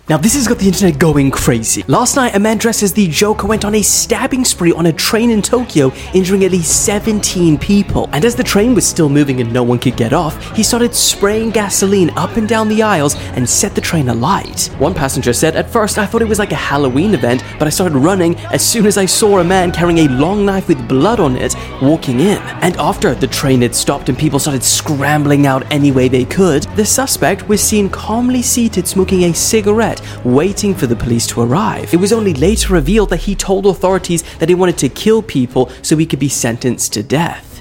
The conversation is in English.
Now this has got the internet going crazy. Last night, a man dressed as the Joker went on a stabbing spree on a train in Tokyo, injuring at least 17 people. And as the train was still moving and no one could get off, he started spraying gasoline up and down the aisles and set the train alight. One passenger said, "At first I thought it was like a Halloween event, but I started running as soon as I saw a man carrying a long knife with blood on it walking in." And after the train had stopped and people started scrambling out any way they could, the suspect was seen calmly seated smoking a cigarette, waiting for the police to arrive. It was only later revealed that he told authorities that he wanted to kill people so he could be sentenced to death.